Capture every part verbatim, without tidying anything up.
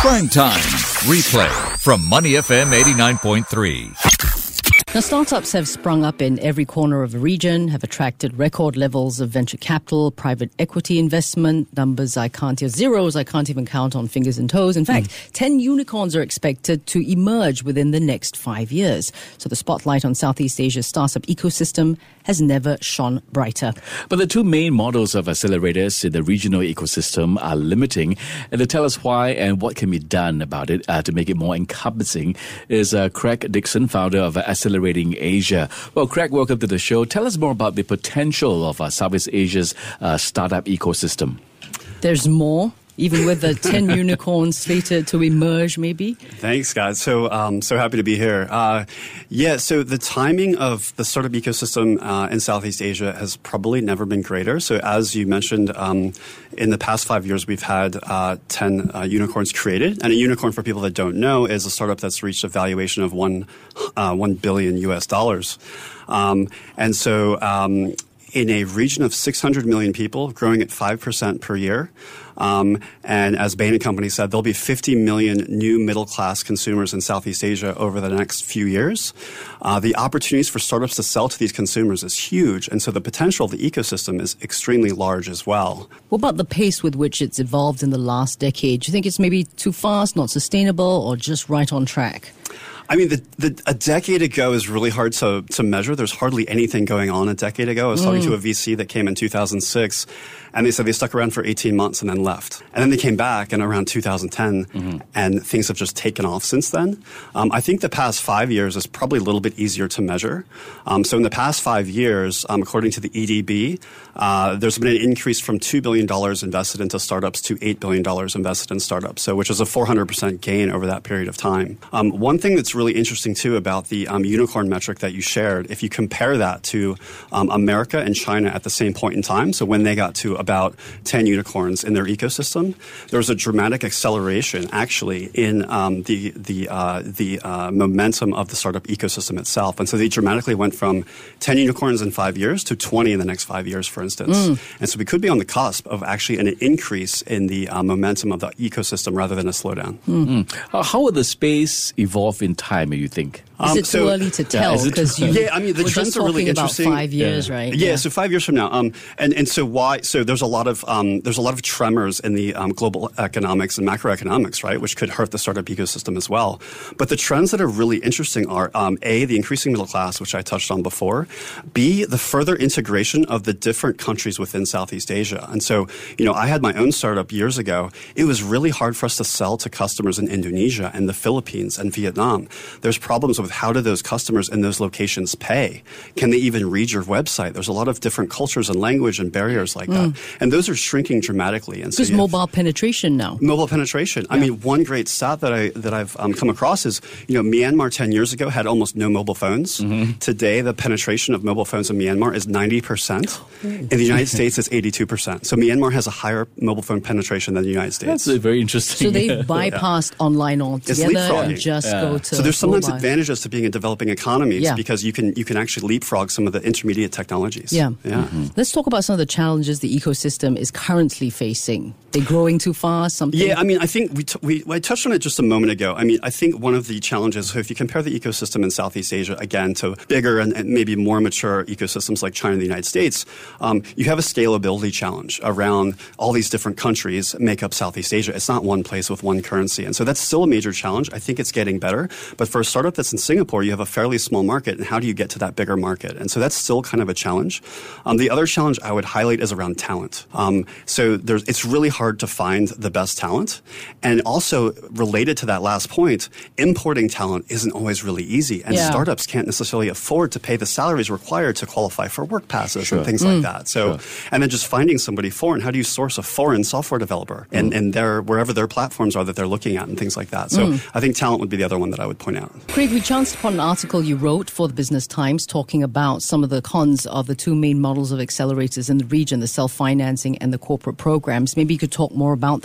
Prime Time. Replay from Money F M eighty-nine point three. Now, startups have sprung up in every corner of the region, have attracted record levels of venture capital, private equity investment, numbers I can't, or zeros I can't even count on fingers and toes. In fact, mm. ten unicorns are expected to emerge within the next five years. So the spotlight on Southeast Asia's startup ecosystem has never shone brighter. But the two main models of accelerators in the regional ecosystem are limiting. And to tell us why and what can be done about it uh, to make it more encompassing is uh, Craig Dixon, founder of Accelerating Asia. Well, Craig, welcome to the show. Tell us more about the potential of uh, Southeast Asia's uh, startup ecosystem. There's more, even with the ten unicorns slated to emerge, maybe? Thanks, guys. So, um, so happy to be here. Uh, yeah, so the timing of the startup ecosystem uh, in Southeast Asia has probably never been greater. So as you mentioned, um, in the past five years, we've had uh, ten uh, unicorns created. And a unicorn, for people that don't know, is a startup that's reached a valuation of one, uh, one billion U S dollars. Um, and so um, in a region of six hundred million people, growing at five percent per year, Um, and as Bain and Company said, there'll be fifty million new middle-class consumers in Southeast Asia over the next few years. Uh, the opportunities for startups to sell to these consumers is huge, and so the potential of the ecosystem is extremely large as well. What about the pace with which it's evolved in the last decade? Do you think it's maybe too fast, not sustainable, or just right on track? I mean, the, the, a decade ago is really hard to, to measure. There's hardly anything going on a decade ago. I was mm. talking to a V C that came in two thousand six, and they said they stuck around for eighteen months and then left. And then they came back in around two thousand ten, mm-hmm. and things have just taken off since then. Um, I think the past five years is probably a little bit easier to measure. Um, so in the past five years, um, according to the E D B, uh, there's been an increase from two billion dollars invested into startups to eight billion dollars invested in startups, so which is a four hundred percent gain over that period of time. Um, one thing that's really interesting, too, about the um, unicorn metric that you shared, if you compare that to um, America and China at the same point in time, so when they got to about ten unicorns in their ecosystem, there was a dramatic acceleration, actually, in um, the the uh, the uh, momentum of the startup ecosystem itself. And so they dramatically went from ten unicorns in five years to twenty in the next five years, for instance. Mm. And so we could be on the cusp of actually an increase in the uh, momentum of the ecosystem rather than a slowdown. Mm. Uh, how will the space evolve in time, you think? Is it um, too so, early to tell? Yeah, because you yeah, I mean, the we're trends just are really talking interesting. About five years, yeah. right? Yeah, yeah, so five years from now, um, and and so why? So there's a lot of um, there's a lot of tremors in the um, global economics and macroeconomics, right, which could hurt the startup ecosystem as well. But the trends that are really interesting are um, a the increasing middle class, which I touched on before. B the further integration of the different countries within Southeast Asia. And so, you know, I had my own startup years ago. It was really hard for us to sell to customers in Indonesia and the Philippines and Vietnam. There's problems with how do those customers in those locations pay? Can they even read your website? There's a lot of different cultures and language and barriers like mm. that. And those are shrinking dramatically. And so There's mobile penetration now. Mobile penetration. Yeah. I mean, one great stat that, I, that I've um, come across is, you know, Myanmar ten years ago had almost no mobile phones. Mm-hmm. Today, the penetration of mobile phones in Myanmar is ninety percent. In the United States, it's eighty-two percent. So Myanmar has a higher mobile phone penetration than the United States. That's very interesting. So they've bypassed yeah. online altogether and just yeah. go to So there's sometimes mobile. advantages to being a developing economies yeah. because you can you can actually leapfrog some of the intermediate technologies. Yeah. yeah. Mm-hmm. Let's talk about some of the challenges the ecosystem is currently facing. They're growing too fast, something? Yeah, I mean, I think we, t- we I touched on it just a moment ago. I mean, I think one of the challenges, so if you compare the ecosystem in Southeast Asia, again, to bigger and, and maybe more mature ecosystems like China and the United States, um, you have a scalability challenge around all these different countries make up Southeast Asia. It's not one place with one currency. And so that's still a major challenge. I think it's getting better. But for a startup that's in Singapore, you have a fairly small market. And how do you get to that bigger market? And so that's still kind of a challenge. Um, the other challenge I would highlight is around talent. Um, so there's, it's really hard to find the best talent. And also related to that last point, importing talent isn't always really easy. And yeah. startups can't necessarily afford to pay the salaries required to qualify for work passes sure. and things mm. like that. So, sure. and then just finding somebody foreign. How do you source a foreign software developer mm. and, and their, wherever their platforms are that they're looking at and things like that. So mm. I think talent would be the other one that I would point out. Craig, we chanced upon an article you wrote for the Business Times talking about some of the cons of the two main models of accelerators in the region, the self-financing and the corporate programs. Maybe you could talk more about that.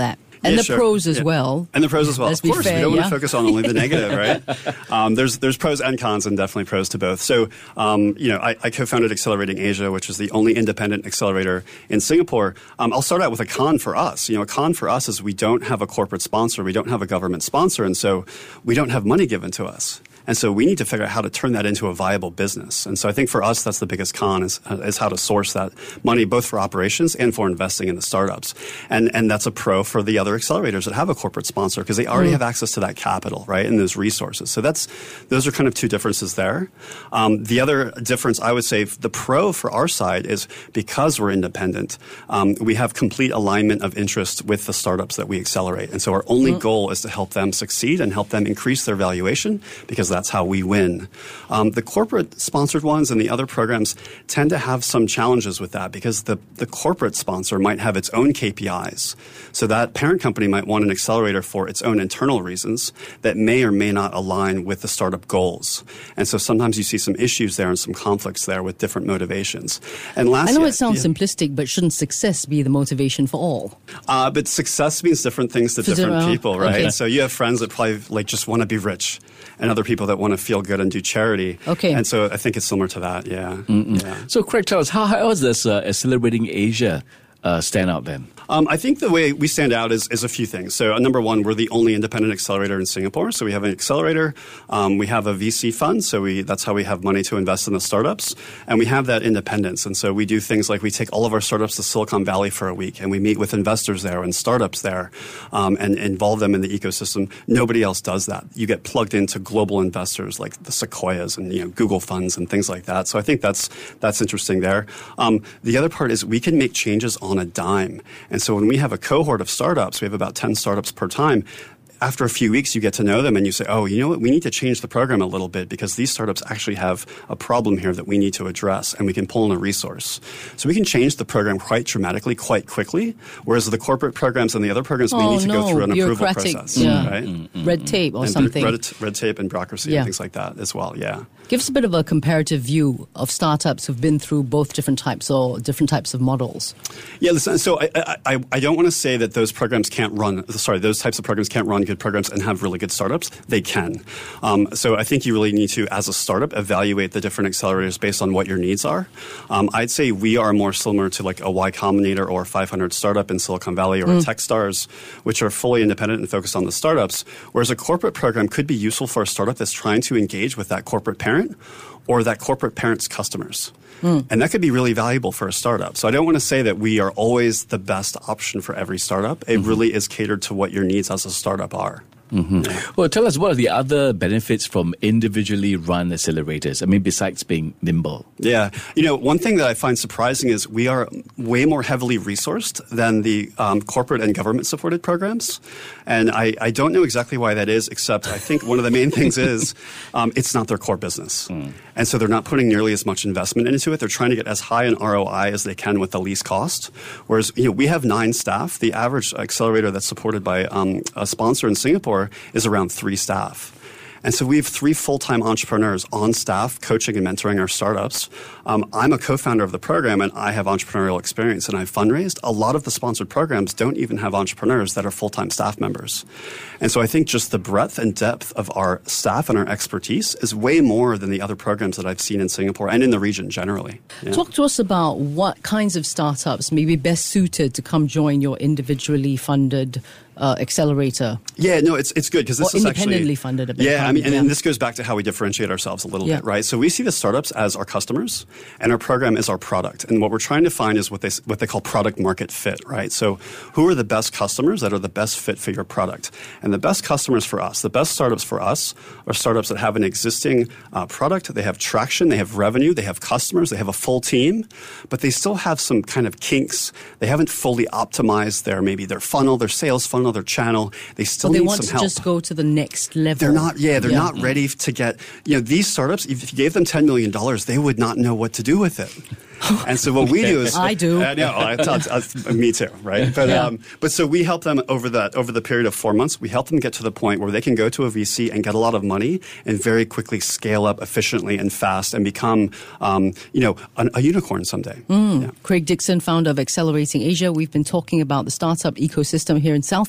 And Yeah, the sure. pros as Yeah. well. And the pros as well. Let's Of be course, fair, we don't yeah. want to focus on only the negative, right? Um, there's there's pros and cons, and definitely pros to both. So, um, you know, I, I co-founded Accelerating Asia, which is the only independent accelerator in Singapore. Um, I'll start out with a con for us. You know, a con for us is we don't have a corporate sponsor, we don't have a government sponsor, and so we don't have money given to us. And so we need to figure out how to turn that into a viable business. And so I think for us, that's the biggest con is, is how to source that money, both for operations and for investing in the startups. And, and that's a pro for the other accelerators that have a corporate sponsor because they already mm. have access to that capital, right, and those resources. So that's, those are kind of two differences there. Um, the other difference, I would say, the pro for our side is because we're independent, um, we have complete alignment of interest with the startups that we accelerate. And so our only mm. goal is to help them succeed and help them increase their valuation because that's how we win. Um, the corporate sponsored ones and the other programs tend to have some challenges with that because the, the corporate sponsor might have its own K P Is. So that parent company might want an accelerator for its own internal reasons that may or may not align with the startup goals. And so sometimes you see some issues there and some conflicts there with different motivations. And lastly, I know it sounds yeah, simplistic, but shouldn't success be the motivation for all? Uh, but success means different things to For different different- people, right? okay. So you have friends that probably like just want to be rich, and other people that want to feel good and do charity. Okay. And so I think it's similar to that. Yeah. yeah. So, Craig, tell us, how, how is this uh, Accelerating Asia uh, stand out then? Um, I think the way we stand out is, is a few things. So, uh, number one, we're the only independent accelerator in Singapore. So we have an accelerator. Um, we have a V C fund. So we that's how we have money to invest in the startups. And we have that independence. And so we do things like we take all of our startups to Silicon Valley for a week, and we meet with investors there and startups there um, and involve them in the ecosystem. Nobody else does that. You get plugged into global investors like the Sequoias and you know Google funds and things like that. So I think that's that's interesting there. Um, the other part is we can make changes on a dime. And so when we have a cohort of startups, we have about ten startups per time. After a few weeks, you get to know them and you say, oh, you know what, we need to change the program a little bit because these startups actually have a problem here that we need to address, and we can pull in a resource. So we can change the program quite dramatically, quite quickly, whereas the corporate programs and the other programs, Oh, we need to no, go through an approval bureaucratic, process. yeah. Right? Mm-hmm. Red tape or and something. Red, red tape and bureaucracy Yeah. and things like that as well, yeah. Give us a bit of a comparative view of startups who've been through both different types or different types of models. Yeah, listen, so I, I, I don't want to say that those programs can't run, sorry, those types of programs can't run good programs and have really good startups. They can. Um, so I think you really need to, as a startup, evaluate the different accelerators based on what your needs are. Um, I'd say we are more similar to like a Y Combinator or a five hundred startup in Silicon Valley or mm. a Techstars, which are fully independent and focused on the startups, whereas a corporate program could be useful for a startup that's trying to engage with that corporate parent or that corporate parent's customers. Mm. And that could be really valuable for a startup. So I don't want to say that we are always the best option for every startup. It mm-hmm. really is catered to what your needs as a startup are. Mm-hmm. Yeah. Well, tell us, what are the other benefits from individually run accelerators? I mean, besides being nimble. Yeah. You know, one thing that I find surprising is we are way more heavily resourced than the um, corporate and government-supported programs. And I, I don't know exactly why that is, except I think one of the main things is um, it's not their core business. Mm. And so they're not putting nearly as much investment into it. They're trying to get as high an R O I as they can with the least cost. Whereas, you know, we have nine staff. The average accelerator that's supported by um, a sponsor in Singapore is around three staff. And so we have three full-time entrepreneurs on staff coaching and mentoring our startups. Um, I'm a co-founder of the program, and I have entrepreneurial experience, and I've fundraised. A lot of the sponsored programs don't even have entrepreneurs that are full-time staff members. And so I think just the breadth and depth of our staff and our expertise is way more than the other programs that I've seen in Singapore and in the region generally. Yeah. Talk to us about what kinds of startups may be best suited to come join your individually funded Uh, accelerator. Yeah, no, it's it's good because this or is independently actually funded a bit. Yeah, I mean, and, yeah. and this goes back to how we differentiate ourselves a little yeah. bit, right? So we see the startups as our customers, and our program is our product. And what we're trying to find is what they what they call product market fit, right? So who are the best customers that are the best fit for your product? And the best customers for us, the best startups for us, are startups that have an existing uh, product, they have traction, they have revenue, they have customers, they have a full team, but they still have some kind of kinks. They haven't fully optimized their maybe their funnel, their sales funnel, their channel. They still well, they need want some to help. just go to the next level. They're not, yeah, they're yeah. not ready to get, you know, these startups, if you gave them ten million dollars, they would not know what to do with it. And so what we do is I do. Uh, no, I, I, I, me too, right? But yeah. um, but so we help them over that over the period of four months. We help them get to the point where they can go to a V C and get a lot of money and very quickly scale up efficiently and fast and become, um, you know, an, a unicorn someday. Mm. Yeah. Craig Dixon, founder of Accelerating Asia. We've been talking about the startup ecosystem here in Southeast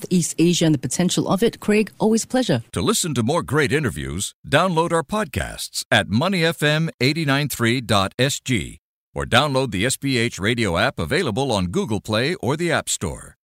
Southeast Asia and the potential of it. Craig, always a pleasure. To listen to more great interviews, download our podcasts at money f m eight nine three dot s g or download the S P H radio app available on Google Play or the App Store.